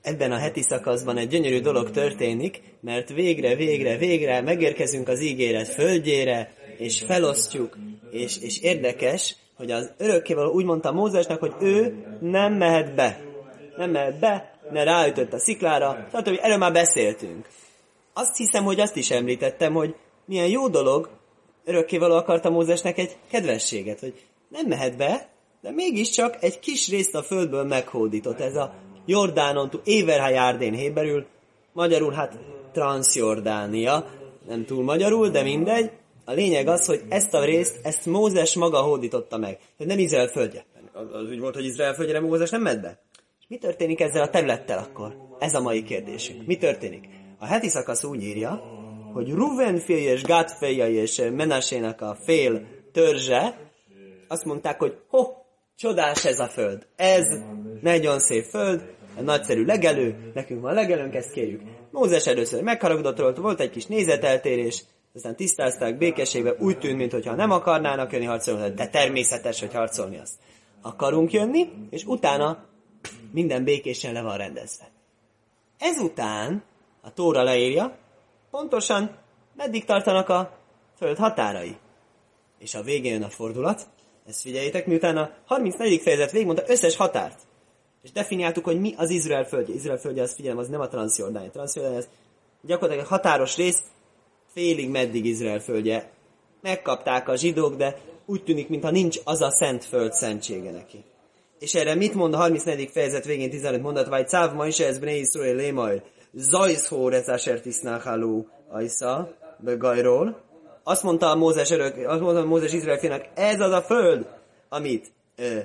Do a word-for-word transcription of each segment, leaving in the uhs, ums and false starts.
ebben a heti szakaszban egy gyönyörű dolog történik, mert végre, végre, végre megérkezünk az ígéret földjére, és felosztjuk, és, és érdekes, hogy az örökkévaló úgy mondta Mózesnek, hogy ő nem mehet be. Nem mehet be, ne ráütött a sziklára, stb. Erről már beszéltünk. Azt hiszem, hogy azt is említettem, hogy milyen jó dolog, örökkévaló akarta Mózesnek egy kedvességet, hogy nem mehet be, de mégiscsak egy kis részt a földből meghódított. Ez a Jordánon túl, Éverhá Járdén héberül, magyarul hát Transzjordánia, nem túl magyarul, de mindegy. A lényeg az, hogy ezt a részt, ezt Mózes maga hódította meg. hogy nem Izrael földje. Az úgy volt, hogy Izrael földjére Mózes nem ment be. És mi történik ezzel a területtel akkor? Ez a mai kérdésünk. Mi történik? A heti szakasz úgy írja, hogy Ruven fia és Gád fia és Menasének a fél törzse azt mondták, hogy ho, csodás ez a föld. Ez nagyon szép föld, egy nagyszerű legelő, nekünk van legelőnk, ezt kérjük. Mózes először megharagudott róla, volt egy kis nézeteltérés, aztán tisztázták békességbe, úgy tűnt, mintha nem akarnának jönni harcolni, de természetes, hogy harcolni azt. Akarunk jönni, és utána minden békésen le van rendezve. Ezután a Tóra leírja, pontosan meddig tartanak a föld határai. És a végén jön a fordulat, ezt figyeljétek, miután a harmincnegyedik fejezet végigmondta összes határt. És definiáltuk, hogy mi az Izrael földje. Izrael földje, az figyelem, az nem a Transzjordánia. Transzjordánia, ez gyakorlatilag a határos rész, félig meddig Izrael földje. Megkapták a zsidók, de úgy tűnik, mintha nincs az a szent föld szentsége neki. És erre mit mond a harmincnegyedik fejezet végén tizenöt mondat, vagy Cáv ma is ez Bnei Yisrael lémajl, zajszhór ez asher tisznáháló ajsza, begajról. Azt mondta a Mózes örök, azt mondta a Mózes Izrael fiának, ez az a föld, amit ö,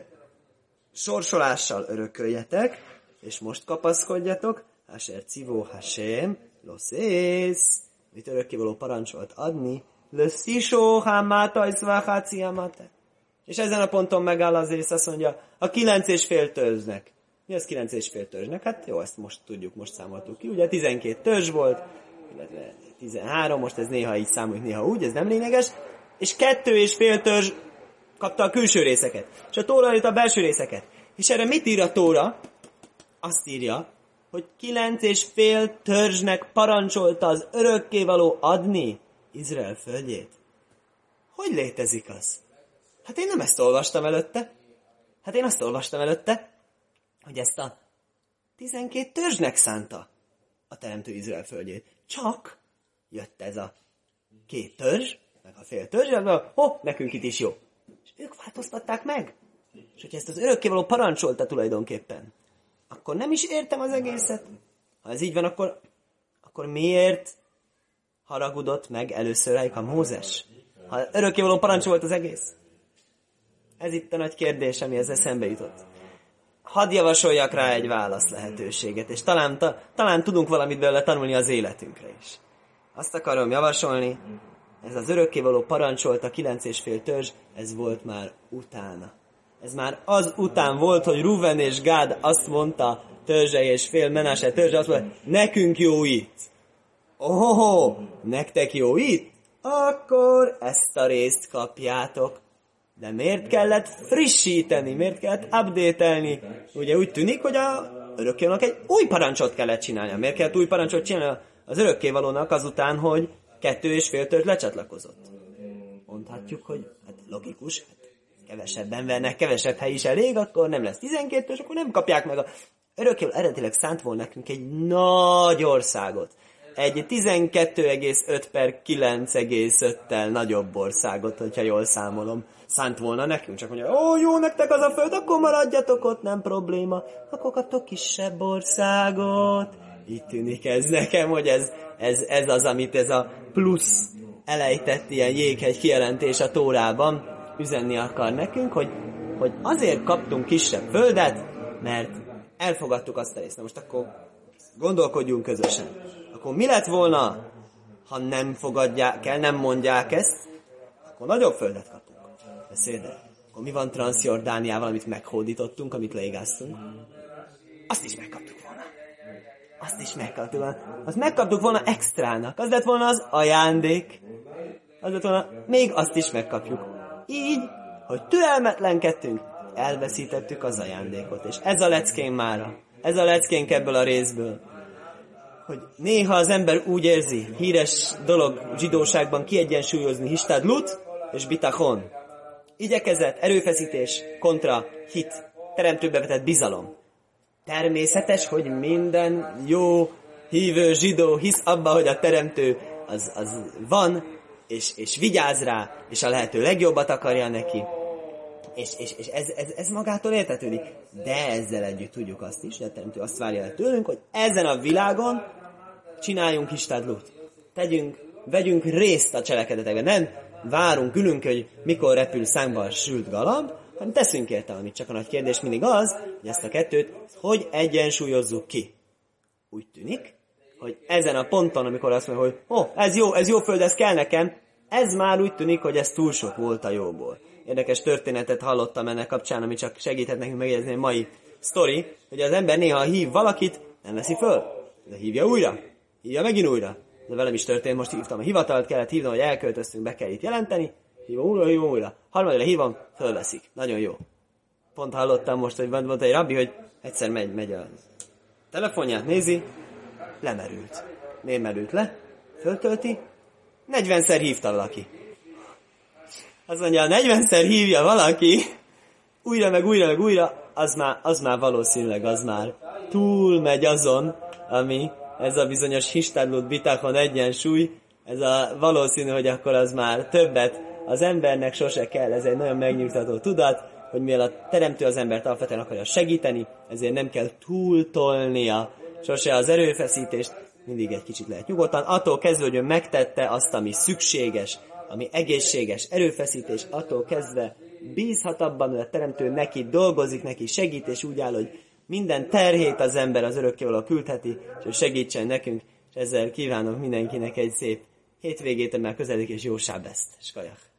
sorsolással örököljetek, és most kapaszkodjatok, asher civó hasem, loszész, mit örökkévaló parancsolt adni, lösszisó hámátajszváháciámate. És ezen a ponton megáll az rész, azt mondja, a kilenc és fél törzsnek. Mi az kilenc és fél törzsnek? Hát jó, ezt most tudjuk, most számoltuk ki. Ugye tizenkét törzs volt, illetve tizenhárom, most ez néha így számoljuk, néha úgy, ez nem lényeges. És kettő és fél törzs kapta a külső részeket. És a Tóra a belső részeket. És erre mit ír a Tóra? Azt írja, hogy kilenc és fél törzsnek parancsolta az örökkévaló adni Izrael földjét. Hogy létezik az? Hát én nem ezt olvastam előtte. Hát én azt olvastam előtte, hogy ezt a tizenkét törzsnek szánta a teremtő Izrael földjét. Csak jött ez a két törzs, meg a fél törzs, meg ho, nekünk itt is jó. És ők változtatták meg. És hogyha ezt az örökkévaló parancsolta tulajdonképpen, akkor nem is értem az egészet. Ha ez így van, akkor, akkor miért haragudott meg először rájuk a Mózes? Ha örökkévaló parancsolt az egész. Ez itt a nagy kérdés, ami ez eszembe jutott. Hadd javasoljak rá egy válasz lehetőséget, és talán, ta, talán tudunk valamit belőle tanulni az életünkre is. Azt akarom javasolni, ez az örökkévaló parancsolt a kilenc és fél törzs, ez volt már utána. Ez már az után volt, hogy Ruven és Gád azt mondta, törzsei és fél Menase törzse, azt mondta, nekünk jó itt. Ohoho, nektek jó itt? Akkor ezt a részt kapjátok. De miért kellett frissíteni, miért kellett update-elni? Ugye úgy tűnik, hogy a örökkévalónak egy új parancsot kellett csinálnia. Miért kellett új parancsot csinálni az örökkévalónak azután, hogy kettő és fél törzs lecsatlakozott? Mondhatjuk, hogy hát logikus, hát kevesebben vennek, kevesebb hely is elég, akkor nem lesz tizenkét törzs, akkor nem kapják meg a... Örökkévaló eredetileg szánt volna nekünk egy nagy országot. Egy tizenkettő egész öt per kilenc egész öttel nagyobb országot, hogyha jól számolom, szánt volna nekünk. Csak mondja, ó, jó nektek az a föld, akkor maradjatok ott, nem probléma. Akkor kaptok kisebb országot. Így tűnik ez nekem, hogy ez, ez, ez az, amit ez a plusz elejtett ilyen jéghegy kijelentés a Tórában üzenni akar nekünk, hogy, hogy azért kaptunk kisebb földet, mert elfogadtuk azt a részt. Na most akkor gondolkodjunk közösen. Akkor mi lett volna, ha nem fogadják el, nem mondják ezt, akkor nagyobb földet kapunk. Beszéld el. Akkor mi van Transzjordániával, amit meghódítottunk, amit leigáztunk? Azt is megkaptuk volna. Azt is megkaptuk volna. Azt megkaptuk volna extrának. Az lett volna az ajándék. Az lett volna, még azt is megkapjuk. Így, hogy türelmetlenkedtünk, elveszítettük az ajándékot. És ez a leckém mára. ez a leckénk ebből a részből. Hogy néha az ember úgy érzi, híres dolog zsidóságban kiegyensúlyozni histadlut és bitachon. Igyekezet, erőfeszítés kontra hit, teremtőbe vetett bizalom. Természetes, hogy minden jó hívő zsidó hisz abba, hogy a teremtő az, az van, és, és vigyáz rá, és a lehető legjobbat akarja neki. És, és, és ez, ez, ez magától értetődik. De ezzel együtt tudjuk azt is, hogy a teremtő azt várja el tőlünk, hogy ezen a világon csináljunk histadlut. Tegyünk, vegyünk részt a cselekedetekben. Nem várunk, ülünk, hogy mikor repül szánkba a sült galamb, hanem teszünk érte valamit. Csak a nagy kérdés mindig az, hogy ezt a kettőt hogy egyensúlyozzuk ki. Úgy tűnik, hogy ezen a ponton, amikor azt mondja, hogy ó, oh, ez jó, ez jó föld, ez kell nekem, ez már úgy tűnik, hogy ez túl sok volt a jóból. Érdekes történetet hallottam ennek kapcsán, ami csak segíthet nekünk megjegyezni a mai sztori, hogy az ember néha hív valakit, nem veszi föl, de hívja újra, hívja megint újra. De velem is történt, most hívtam a hivatalt, kellett hívnom, hogy elköltöztünk, be kell itt jelenteni, hívom újra, hívom újra. Harmadra hívom, fölveszik. Nagyon jó. Pont hallottam most, hogy mondta egy rabbi, hogy egyszer megy, megy a telefonját, nézi, lemerült. Miért merült le? Föltölti, negyvenszer hívta valaki. Azt mondja, negyvenszer hívja valaki, újra, meg újra, meg újra, az már, az már valószínűleg, az már túl megy azon, ami ez a bizonyos histadlut bitachon egyensúly, ez a valószínű, hogy akkor az már többet az embernek sose kell, ez egy nagyon megnyugtató tudat, hogy mivel a teremtő az embert alapvetően akarja segíteni, ezért nem kell túltolnia sose az erőfeszítést, mindig egy kicsit lehet nyugodtan, attól kezdve, hogy ő megtette azt, ami szükséges, ami egészséges erőfeszítés, attól kezdve bízhat abban, hogy a teremtő neki dolgozik, neki segít, és úgy áll, hogy minden terhét az ember az örökkévaló küldheti, és hogy segítsen nekünk, és ezzel kívánok mindenkinek egy szép hétvégét, mert közeledik, és jó sábeszt. Skajach!